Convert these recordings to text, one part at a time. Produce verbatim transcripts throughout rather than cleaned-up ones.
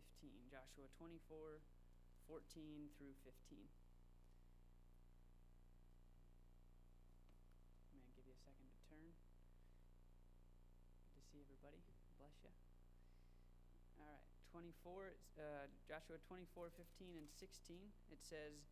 fifteen. Joshua twenty-four, fourteen through fifteen. I'm going to give you a second to turn. Good to see everybody. Bless you. All right, twenty-four, uh, Joshua twenty-four, fifteen, and sixteen. It says,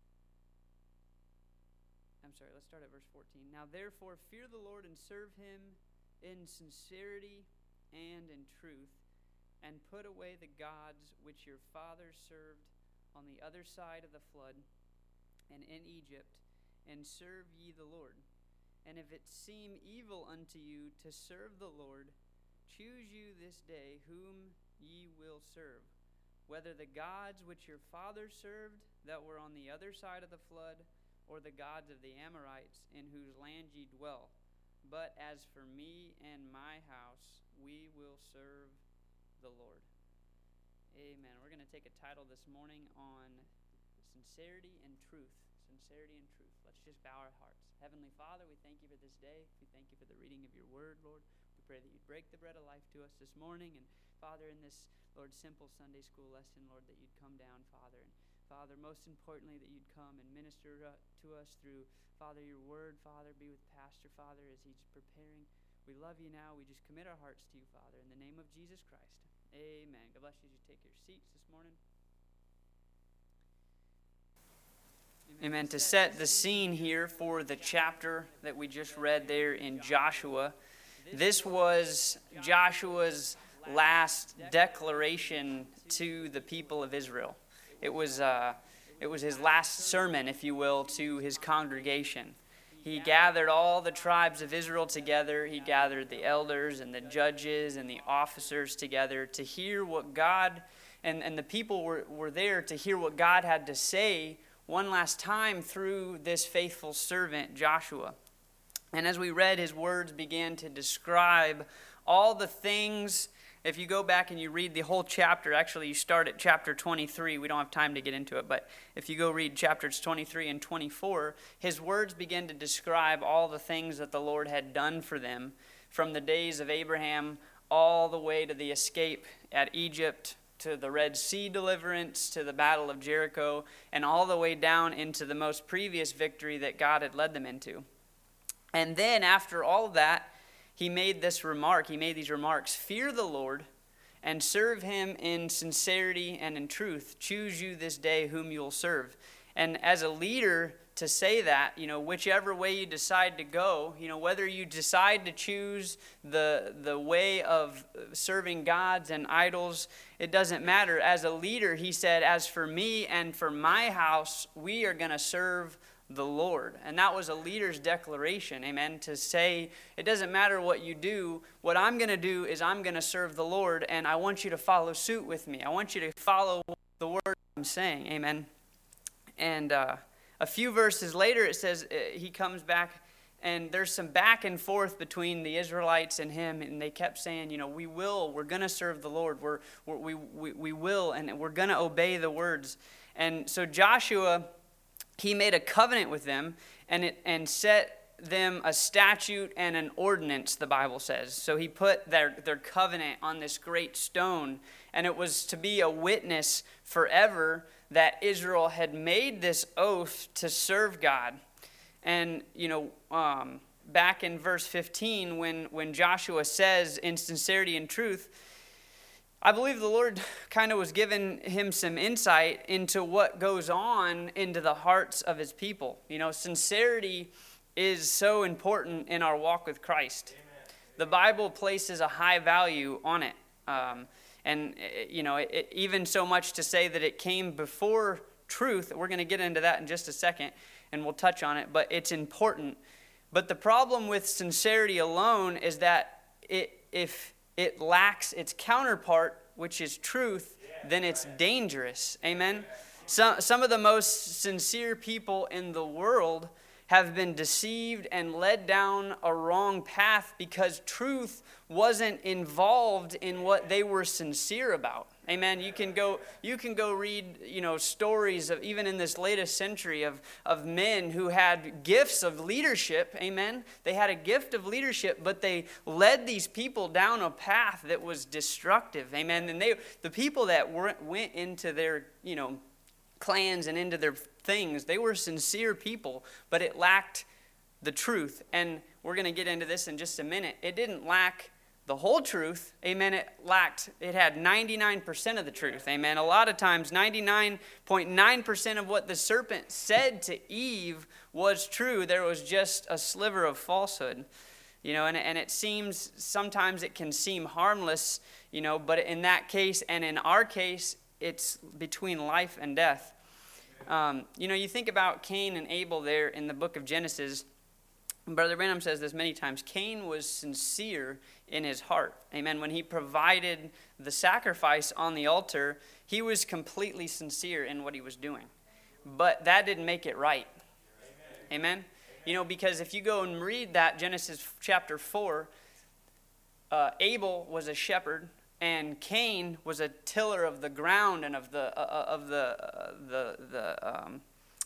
I'm sorry, let's start at verse fourteen. Now therefore fear the Lord and serve him in sincerity and in truth, and put away the gods which your fathers served on the other side of the flood and in Egypt, and serve ye the Lord. And if it seem evil unto you to serve the Lord, choose you this day whom ye will serve, whether the gods which your fathers served that were on the other side of the flood, or the gods of the Amorites in whose land ye dwell. But as for me and my house, we will serve the Lord. Amen. We're going to take a title this morning on sincerity and truth. Sincerity and truth. Let's just bow our hearts. Heavenly Father, we thank you for this day. We thank you for the reading of your word, Lord. We pray that you'd break the bread of life to us this morning. And Father, in this, Lord, simple Sunday school lesson, Lord, that you'd come down, Father. And Father, most importantly, that you'd come and minister to us through, Father, your word. Father, be with Pastor, Father, as he's preparing. We love you now. We just commit our hearts to you, Father, in the name of Jesus Christ. Amen. God bless you as you take your seats this morning. Amen. To set the scene here for the chapter that we just read there in Joshua, this was Joshua's last declaration to the people of Israel. It was uh, it was his last sermon, if you will, to his congregation. He gathered all the tribes of Israel together. He gathered the elders and the judges and the officers together to hear what God, and, and the people were, were there to hear what God had to say one last time through this faithful servant, Joshua. And as we read, his words began to describe all the things. If you go back and you read the whole chapter, actually you start at chapter twenty-three. We don't have time to get into it, but if you go read chapters twenty-three and twenty-four, his words begin to describe all the things that the Lord had done for them from the days of Abraham all the way to the escape at Egypt, to the Red Sea deliverance, to the Battle of Jericho, and all the way down into the most previous victory that God had led them into. And then after all of that, he made this remark, he made these remarks, fear the Lord and serve him in sincerity and in truth. Choose you this day whom you'll serve. And as a leader, to say that, you know, whichever way you decide to go, you know, whether you decide to choose the, the way of serving gods and idols, it doesn't matter. As a leader, he said, as for me and for my house, we are going to serve the Lord. And that was a leader's declaration, amen, to say, it doesn't matter what you do. What I'm going to do is I'm going to serve the Lord, and I want you to follow suit with me. I want you to follow the word I'm saying, amen. And uh, a few verses later, it says uh, he comes back, and there's some back and forth between the Israelites and him, and they kept saying, you know, we will, we're going to serve the Lord. We're, we're, we, we, we will, and we're going to obey the words. And so Joshua, he made a covenant with them and it and set them a statute and an ordinance, the Bible says. So he put their, their covenant on this great stone, and it was to be a witness forever that Israel had made this oath to serve God. And, you know, um, back in verse fifteen, when, when Joshua says, in sincerity and truth, I believe the Lord kind of was giving him some insight into what goes on into the hearts of his people. You know, sincerity is so important in our walk with Christ. Amen. The Bible places a high value on it. Um, and, you know, it, even so much to say that it came before truth. We're going to get into that in just a second, and we'll touch on it. But it's important. But the problem with sincerity alone is that it, if it lacks its counterpart, which is truth, then it's dangerous. Amen? Some, some of the most sincere people in the world have been deceived and led down a wrong path because truth wasn't involved in what they were sincere about. Amen. You can go you can go read, you know, stories of even in this latest century of, of men who had gifts of leadership. Amen. They had a gift of leadership, but they led these people down a path that was destructive. Amen. And they the people that were, went into their, you know, clans and into their things, they were sincere people, but it lacked the truth. And we're going to get into this in just a minute. It didn't lack the whole truth. Amen. It lacked, it had ninety-nine percent of the truth. Amen. A lot of times, ninety-nine point nine percent of what the serpent said to Eve was true. There was just a sliver of falsehood. You know, and, and it seems, sometimes it can seem harmless, you know, but in that case, and in our case, it's between life and death. Um, you know, you think about Cain and Abel there in the book of Genesis. Brother Branham says this many times. Cain was sincere in his heart. Amen. When he provided the sacrifice on the altar, he was completely sincere in what he was doing. But that didn't make it right. Amen. Amen? You know, because if you go and read that, Genesis chapter four, uh, Abel was a shepherd, and Cain was a tiller of the ground and of the uh, of the uh, the the um,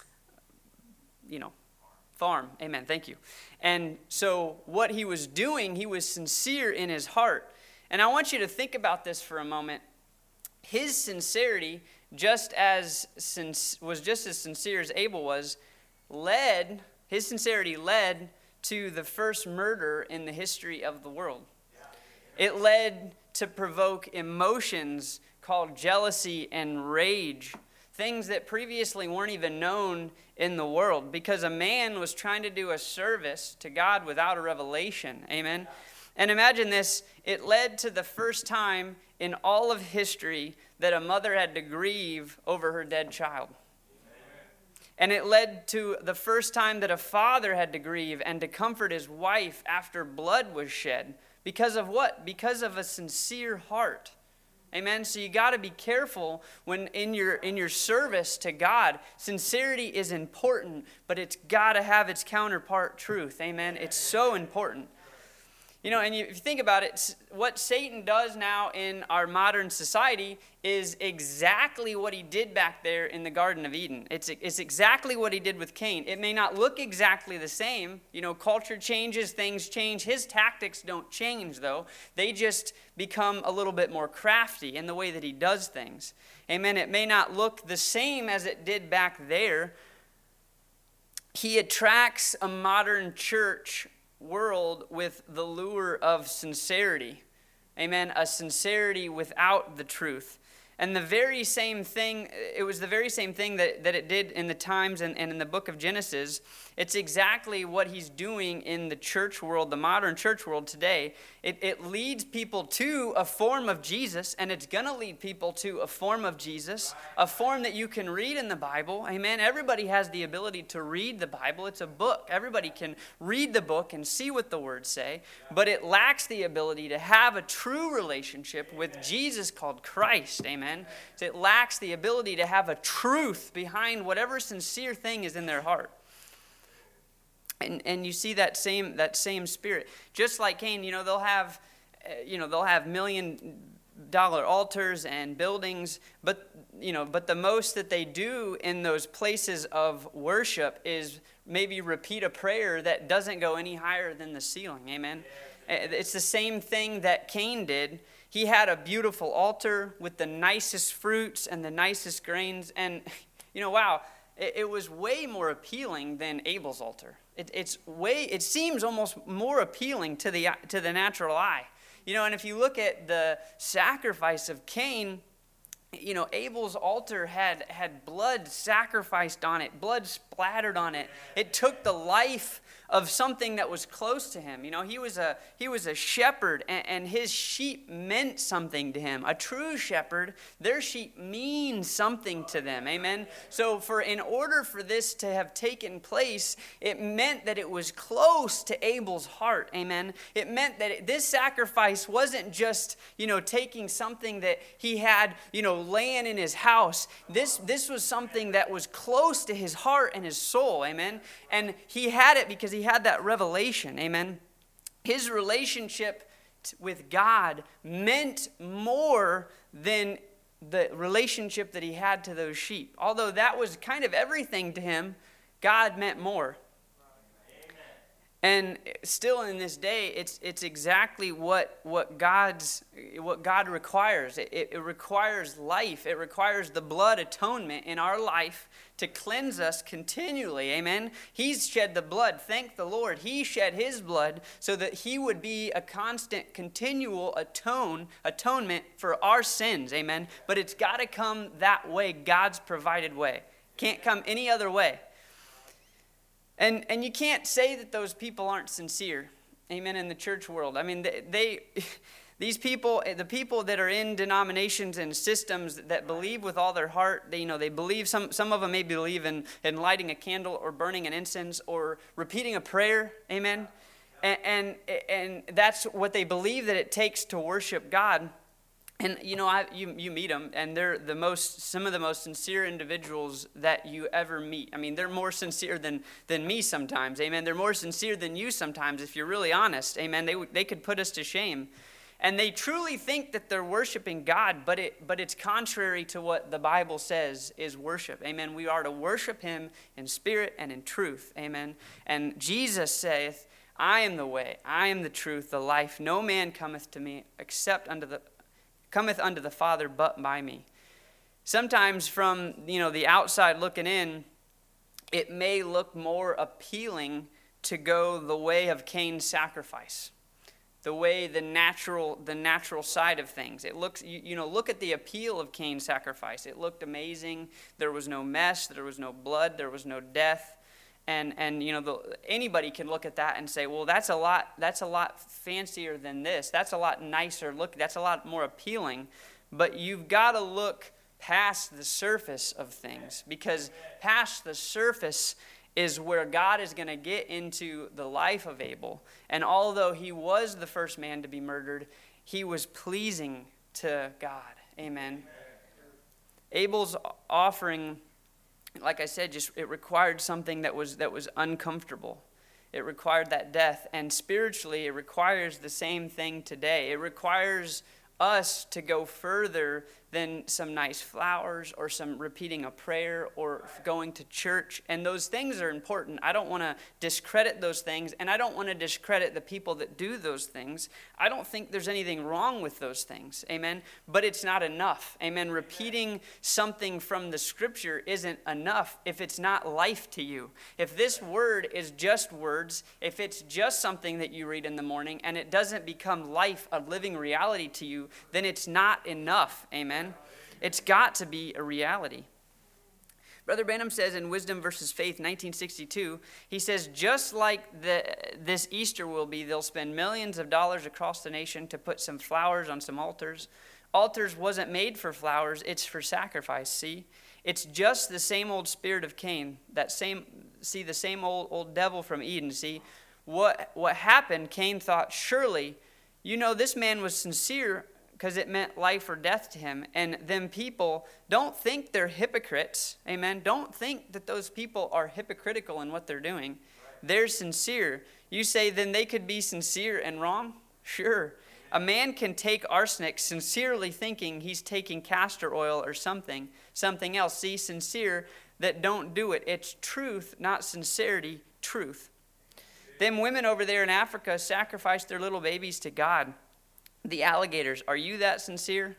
you know. farm. Amen. Thank you. And so what he was doing, he was sincere in his heart. And I want you to think about this for a moment. His sincerity, just as was just as sincere as Abel was, led, his sincerity led to the first murder in the history of the world. It led to provoke emotions called jealousy and rage, things that previously weren't even known in the world, because a man was trying to do a service to God without a revelation. Amen. And imagine this, it led to the first time in all of history that a mother had to grieve over her dead child. And it led to the first time that a father had to grieve and to comfort his wife after blood was shed. Because of what? Because of a sincere heart. Amen. So you got to be careful when in your in your service to God. Sincerity is important, but it's got to have its counterpart truth. Amen. It's so important. You know, and you, if you think about it, what Satan does now in our modern society is exactly what he did back there in the Garden of Eden. It's, it's exactly what he did with Cain. It may not look exactly the same. You know, culture changes, things change. His tactics don't change, though. They just become a little bit more crafty in the way that he does things. Amen. It may not look the same as it did back there. He attracts a modern church world with the lure of sincerity. Amen. A sincerity without the truth. And the very same thing, it was the very same thing that, that it did in the times and, and in the book of Genesis. It's exactly what he's doing in the church world, the modern church world today. It, it leads people to a form of Jesus, and it's going to lead people to a form of Jesus, a form that you can read in the Bible. Amen. Everybody has the ability to read the Bible. It's a book. Everybody can read the book and see what the words say, but it lacks the ability to have a true relationship with Jesus called Christ. Amen. So it lacks the ability to have a truth behind whatever sincere thing is in their heart. And and you see that same that same spirit. Just like Cain, you know, they'll have uh, you know, they'll have million dollar altars and buildings, but you know, but the most that they do in those places of worship is maybe repeat a prayer that doesn't go any higher than the ceiling. Amen. It's the same thing that Cain did. He had a beautiful altar with the nicest fruits and the nicest grains. And, you know, wow, it, it was way more appealing than Abel's altar. It, it's way, it seems almost more appealing to the, to the natural eye. You know, and if you look at the sacrifice of Cain, you know, Abel's altar had, had blood sacrificed on it, blood splattered on it. It took the life of something that was close to him. You know, he was a he was a shepherd, and, and his sheep meant something to him. A true shepherd, their sheep mean something to them. Amen. So for in order for this to have taken place, it meant that it was close to Abel's heart. Amen. It meant that it, this sacrifice wasn't just, you know, taking something that he had, you know, laying in his house. This this was something that was close to his heart and his soul. Amen. And he had it because he had that revelation. Amen. His relationship t- with God meant more than the relationship that he had to those sheep. Although that was kind of everything to him, God meant more. And still in this day, it's it's exactly what what God's what God requires. It, it requires life. It requires the blood atonement in our life to cleanse us continually. Amen. He's shed the blood. Thank the Lord. He shed his blood so that he would be a constant, continual atone atonement for our sins. Amen. But it's got to come that way, God's provided way. Can't come any other way. And and you can't say that those people aren't sincere, amen, in the church world. I mean, they, they these people, the people that are in denominations and systems that believe with all their heart, they, you know, they believe, some, some of them may believe in, in lighting a candle or burning an incense or repeating a prayer, amen. And, and, and that's what they believe that it takes to worship God. And, you know, I, you you meet them, and they're the most, some of the most sincere individuals that you ever meet. I mean, they're more sincere than, than me sometimes, amen. They're more sincere than you sometimes, if you're really honest, amen. They they could put us to shame. And they truly think that they're worshiping God, but it but it's contrary to what the Bible says is worship, amen. We are to worship him in spirit and in truth, amen. And Jesus saith, I am the way, I am the truth, the life. No man cometh to me except unto the cometh unto the Father but by me. Sometimes from, you know, the outside looking in, it may look more appealing to go the way of Cain's sacrifice, the way the natural the natural side of things. It looks, you, you know, look at the appeal of Cain's sacrifice. It looked amazing. There was no mess. There was no blood. There was no death. And and you know, the, anybody can look at that and say, well, that's a lot that's a lot fancier than this. That's a lot nicer look. That's a lot more appealing. But you've got to look past the surface of things, because past the surface is where God is going to get into the life of Abel. And although he was the first man to be murdered, he was pleasing to God. Amen. Abel's offering, like I said, just it required something that was that was uncomfortable. It required that death. And spiritually, it requires the same thing today. It requires us to go further than some nice flowers or some repeating a prayer or going to church. And those things are important. I don't want to discredit those things, and I don't want to discredit the people that do those things. I don't think there's anything wrong with those things, amen? But it's not enough, amen? Repeating something from the scripture isn't enough if it's not life to you. If this word is just words, if it's just something that you read in the morning and it doesn't become life, a living reality to you, then it's not enough, amen? It's got to be a reality. Brother Branham says in Wisdom versus Faith, nineteen sixty-two, he says, just like the, this Easter will be, they'll spend millions of dollars across the nation to put some flowers on some altars. Altars wasn't made for flowers, it's for sacrifice, see? It's just the same old spirit of Cain, that same, see, the same old, old devil from Eden, see? What, what happened, Cain thought, surely, you know, this man was sincere because it meant life or death to him. And them people, don't think they're hypocrites. Amen. Don't think that those people are hypocritical in what they're doing. Right. They're sincere. You say then they could be sincere and wrong? Sure. A man can take arsenic sincerely thinking he's taking castor oil or something, something else. See, sincere that don't do it. It's truth, not sincerity, truth. Them women over there in Africa sacrifice their little babies to God. The alligators, are you that sincere?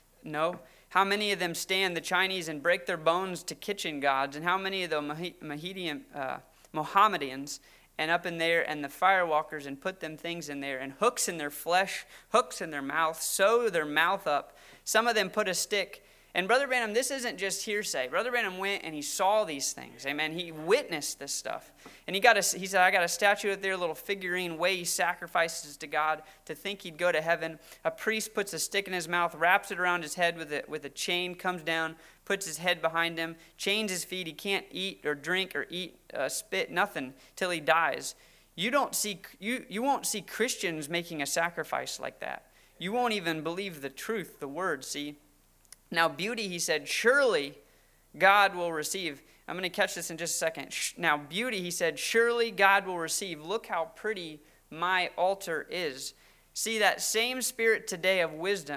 No. How many of them stand, the Chinese, and break their bones to kitchen gods? And how many of the Mohammedan, uh, Mohammedans and up in there and the firewalkers and put them things in there and hooks in their flesh, hooks in their mouth, sew their mouth up. Some of them put a stick. And Brother Branham, this isn't just hearsay. Brother Branham went and he saw these things. Amen. He witnessed this stuff. And he got a, he said, I got a statue out there, a little figurine way he sacrifices to God to think he'd go to heaven. A priest puts a stick in his mouth, wraps it around his head with a, with a chain, comes down, puts his head behind him, chains his feet. He can't eat or drink or eat, uh, spit, nothing till he dies. You don't see, you, you won't see Christians making a sacrifice like that. You won't even believe the truth, the word, see. Now, beauty, he said, surely God will receive. I'm going to catch this in just a second. Now, beauty, he said, surely God will receive. Look how pretty my altar is. See, that same spirit today of wisdom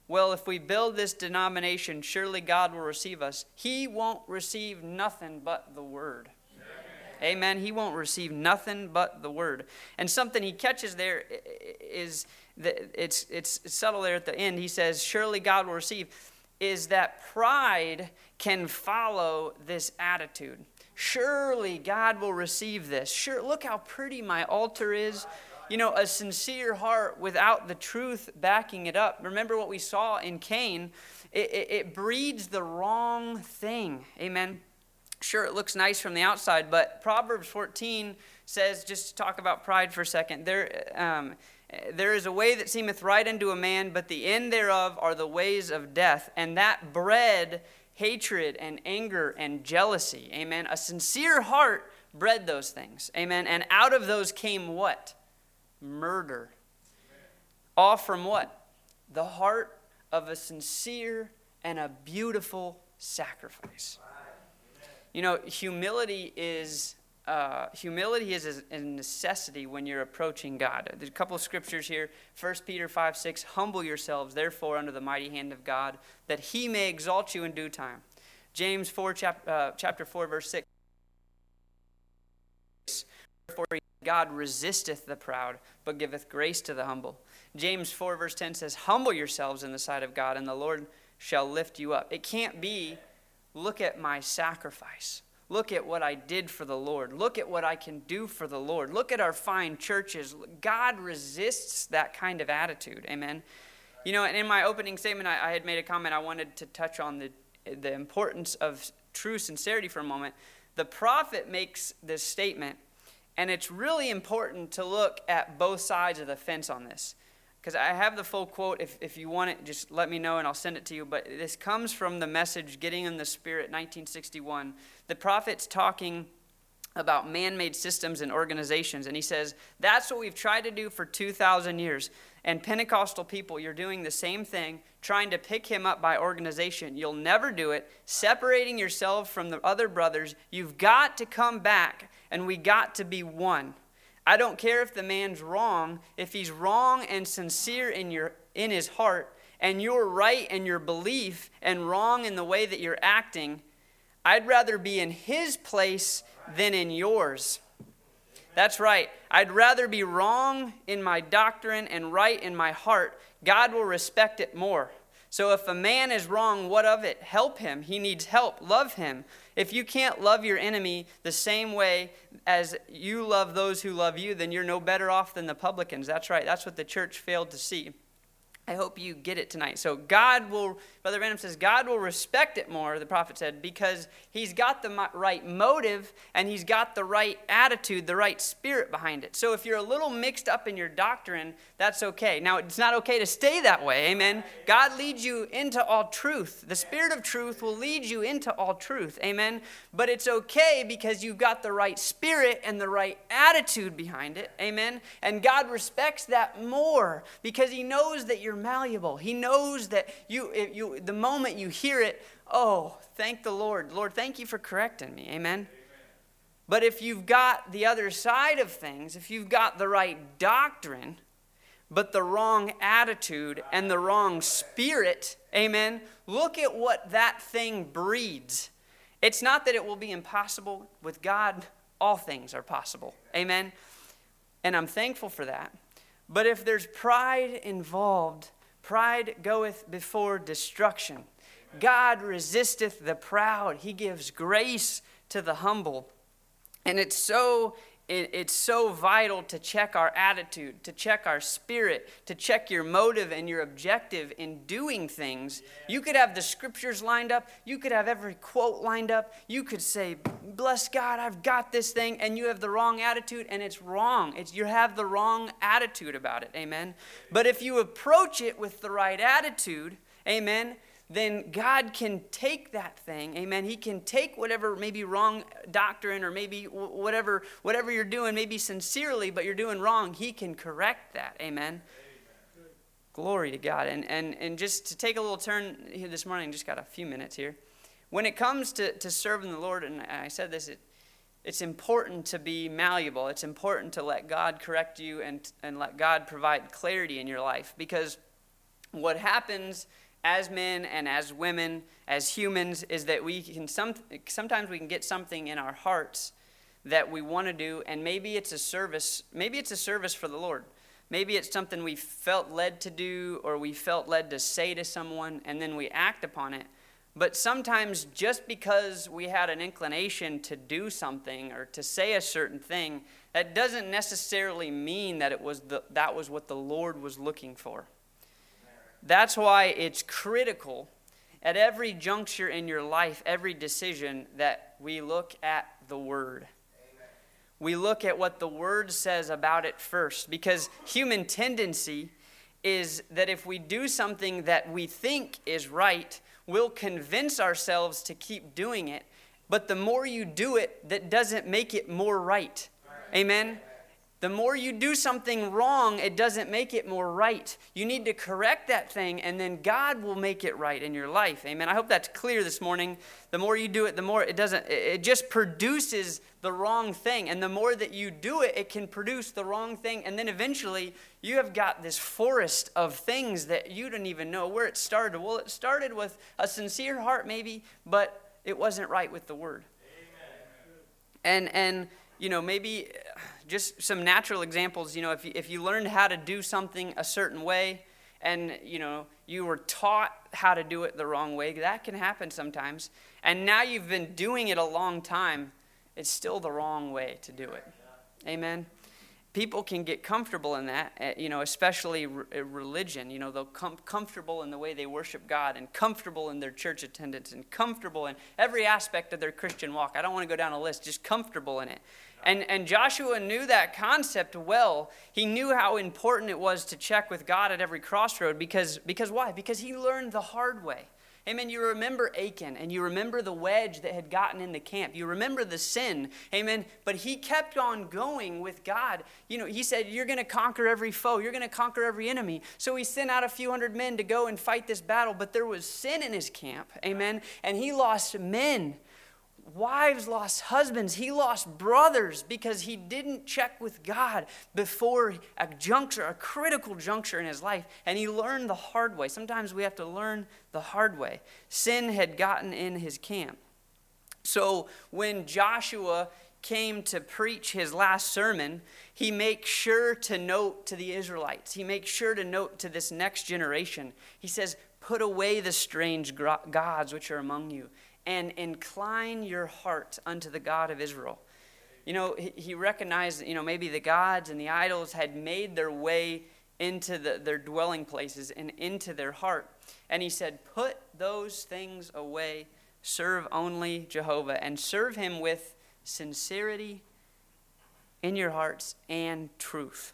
well, if we build this denomination, surely God will receive us. He won't receive nothing but the word. Amen. Amen. He won't receive nothing but the word. And something he catches there is, that it's, it's subtle there at the end. He says, surely God will receive, is that pride can follow this attitude. Surely God will receive this. Sure, look how pretty my altar is. You know, a sincere heart without the truth backing it up. Remember what we saw in Cain. It, it, it breeds the wrong thing. Amen. Sure, it looks nice from the outside, but Proverbs fourteen says, just to talk about pride for a second, there, um, there is a way that seemeth right unto a man, but the end thereof are the ways of death. And that bred hatred and anger and jealousy. Amen. A sincere heart bred those things. Amen. And out of those came what? Murder. All from what? The heart of a sincere and a beautiful sacrifice. You know, humility is uh, humility is a necessity when you're approaching God. There's a couple of scriptures here. First Peter five six, humble yourselves, therefore, under the mighty hand of God, that he may exalt you in due time. James four, chap, uh, chapter four, verse six. Therefore, God resisteth the proud, but giveth grace to the humble. James four, verse ten says, humble yourselves in the sight of God, and the Lord shall lift you up. It can't be, look at my sacrifice. Look at what I did for the Lord. Look at what I can do for the Lord. Look at our fine churches. God resists that kind of attitude. Amen. You know, and in my opening statement, I, I had made a comment. I wanted to touch on the, the importance of true sincerity for a moment. The prophet makes this statement, and it's really important to look at both sides of the fence on this. Because I have the full quote. If, if you want it, just let me know and I'll send it to you. But this comes from the message, Getting in the Spirit, nineteen sixty-one. The prophet's talking about man-made systems and organizations. And he says, that's what we've tried to do for two thousand years. And Pentecostal people, you're doing the same thing, trying to pick him up by organization. You'll never do it. Separating yourself from the other brothers. You've got to come back, and we got to be one. I don't care if the man's wrong. If he's wrong and sincere in your in his heart, and you're right in your belief and wrong in the way that you're acting, I'd rather be in his place than in yours. That's right. I'd rather be wrong in my doctrine and right in my heart. God will respect it more. So if a man is wrong, what of it? Help him. He needs help. Love him. If you can't love your enemy the same way as you love those who love you, then you're no better off than the publicans. That's right. That's what the church failed to see. I hope you get it tonight. So God will, Brother Branham says, God will respect it more, the prophet said, because he's got the right motive and he's got the right attitude, the right spirit behind it. So if you're a little mixed up in your doctrine, that's okay. Now, it's not okay to stay that way, amen? God leads you into all truth. The Spirit of truth will lead you into all truth, amen? But it's okay because you've got the right spirit and the right attitude behind it, amen? And God respects that more because he knows that you're malleable. He knows that you, if you, the moment you hear it, oh, thank the Lord. Lord, thank you for correcting me. Amen? Amen. But if you've got the other side of things, if you've got the right doctrine, but the wrong attitude and the wrong spirit, amen, look at what that thing breeds. It's not that it will be impossible. With God, all things are possible. Amen? And I'm thankful for that. But if there's pride involved, pride goeth before destruction. God resisteth the proud. He gives grace to the humble. And it's so it, it's so vital to check our attitude, to check our spirit, to check your motive and your objective in doing things. You could have the scriptures lined up. You could have every quote lined up. You could say, bless God, I've got this thing. And you have the wrong attitude, and it's wrong. It's, you have the wrong attitude about it. Amen. But if you approach it with the right attitude, amen, then God can take that thing, amen. He can take whatever maybe wrong doctrine or maybe whatever whatever you're doing, maybe sincerely, but you're doing wrong. He can correct that, amen. Amen. Glory to God. And, and, and just to take a little turn here this morning, just got a few minutes here. When it comes to, to serving the Lord, and I said this, it, it's important to be malleable. It's important to let God correct you and, and let God provide clarity in your life, because what happens as men and as women, as humans, is that we can some, sometimes we can get something in our hearts that we want to do, and maybe it's a service, maybe it's a service for the Lord. Maybe it's something we felt led to do, or we felt led to say to someone, and then we act upon it. But sometimes just because we had an inclination to do something or to say a certain thing, that doesn't necessarily mean that it was the, that was what the Lord was looking for. That's why it's critical at every juncture in your life, every decision, that we look at the Word. Amen. We look at what the Word says about it first, because human tendency is that if we do something that we think is right, we'll convince ourselves to keep doing it. But the more you do it, that doesn't make it more right. Amen? The more you do something wrong, it doesn't make it more right. You need to correct that thing, and then God will make it right in your life. Amen? I hope that's clear this morning. The more you do it, the more it doesn't, it just produces the wrong thing. And the more that you do it, it can produce the wrong thing. And then eventually, you have got this forest of things that you don't even know where it started. Well, it started with a sincere heart maybe, but it wasn't right with the Word. Amen. And, and, you know, maybe just some natural examples. You know, if you, if you learned how to do something a certain way, and, you know, you were taught how to do it the wrong way, that can happen sometimes. And now you've been doing it a long time, it's still the wrong way to do it. Amen? People can get comfortable in that, you know, especially re- religion. You know, they'll come comfortable in the way they worship God, and comfortable in their church attendance, and comfortable in every aspect of their Christian walk. I don't want to go down a list, just comfortable in it. And, and Joshua knew that concept well. He knew how important it was to check with God at every crossroad. Because, because why? Because he learned the hard way. Amen. You remember Achan, and you remember the wedge that had gotten in the camp. You remember the sin. Amen. But he kept on going with God. You know, he said, you're going to conquer every foe. You're going to conquer every enemy. So he sent out a few hundred men to go and fight this battle. But there was sin in his camp. Amen. And he lost men. Wives lost husbands. He lost brothers because he didn't check with God before a juncture, a critical juncture in his life. And he learned the hard way. Sometimes we have to learn the hard way. Sin had gotten in his camp. So when Joshua came to preach his last sermon, he makes sure to note to the Israelites. He makes sure to note to this next generation. He says, put away the strange gods which are among you, and incline your heart unto the God of Israel. You know, he, he recognized, you know, maybe the gods and the idols had made their way into the, their dwelling places and into their heart. And he said, put those things away, serve only Jehovah, and serve him with sincerity in your hearts and truth.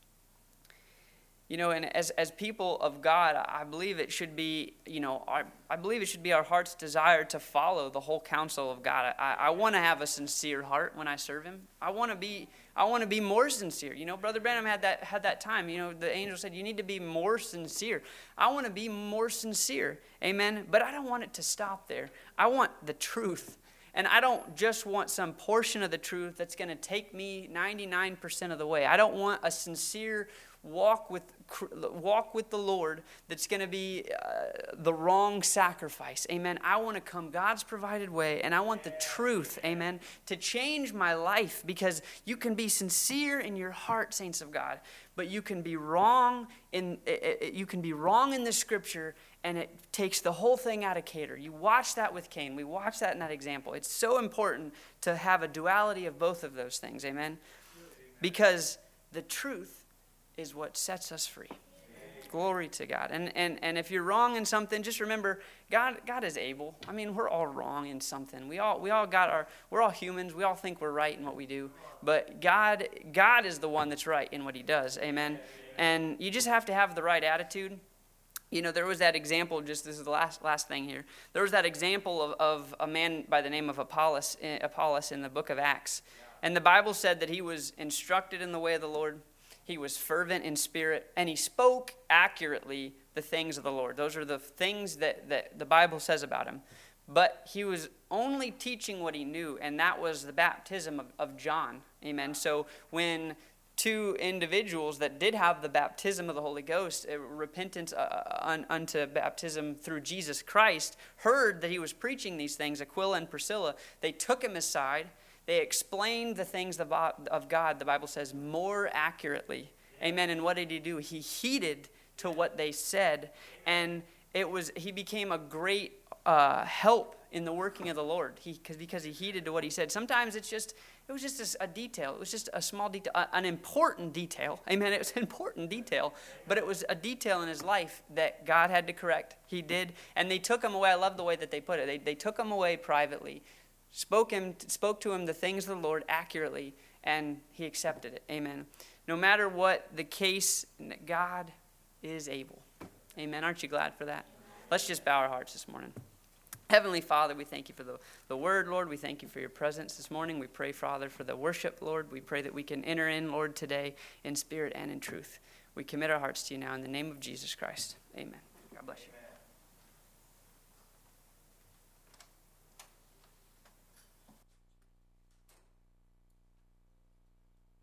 You know, and as as people of God, I believe it should be, you know, our, I believe it should be our heart's desire to follow the whole counsel of God. I, I want to have a sincere heart when I serve him. I want to be I want to be more sincere. You know, Brother Branham had that had that time. You know, the angel said, you need to be more sincere. I want to be more sincere. Amen. But I don't want it to stop there. I want the truth. And I don't just want some portion of the truth that's going to take me ninety-nine percent of the way. I don't want a sincere walk with walk with the Lord that's going to be uh, the wrong sacrifice. Amen. I want to come God's provided way, and I want the truth, amen, to change my life, because you can be sincere in your heart, saints of God, but you can be wrong in you can be wrong in the scripture, and it takes the whole thing out of cater. You watch that with Cain. We watch that in that example. It's so important to have a duality of both of those things, amen, because the truth is what sets us free. Amen. Glory to God. And and and if you're wrong in something, just remember, God God is able. I mean, we're all wrong in something. We all we all got our we're all humans. We all think we're right in what we do. But God God is the one that's right in what he does. Amen. And you just have to have the right attitude. You know, there was that example, just this is the last last thing here. There was that example of, of a man by the name of Apollos, Apollos in the book of Acts. And the Bible said that he was instructed in the way of the Lord. He was fervent in spirit, and he spoke accurately the things of the Lord. Those are the things that, that the Bible says about him. But he was only teaching what he knew, and that was the baptism of, of John. Amen. So when two individuals that did have the baptism of the Holy Ghost, uh, repentance uh, un, unto baptism through Jesus Christ, heard that he was preaching these things, Aquila and Priscilla. They took him aside. They explained the things of God, the Bible says, more accurately. Amen. And what did he do? He heeded to what they said, and it was he became a great uh, help in the working of the Lord. He cause, because he heeded to what he said. Sometimes it's just it was just a, a detail. It was just a small detail, a, an important detail. Amen. It was an important detail, but it was a detail in his life that God had to correct. He did, and they took him away. I love the way that they put it. They they took him away privately, spoke him spoke to him the things of the Lord accurately, and he accepted it. Amen. No matter what the case, God is able. Amen. Aren't you glad for that? Let's just bow our hearts this morning. Heavenly Father, we thank you for the, the word, Lord. We thank you for your presence this morning. We pray, Father, for the worship, Lord. We pray that we can enter in, Lord, today in spirit and in truth. We commit our hearts to you now in the name of Jesus Christ. Amen. God bless you.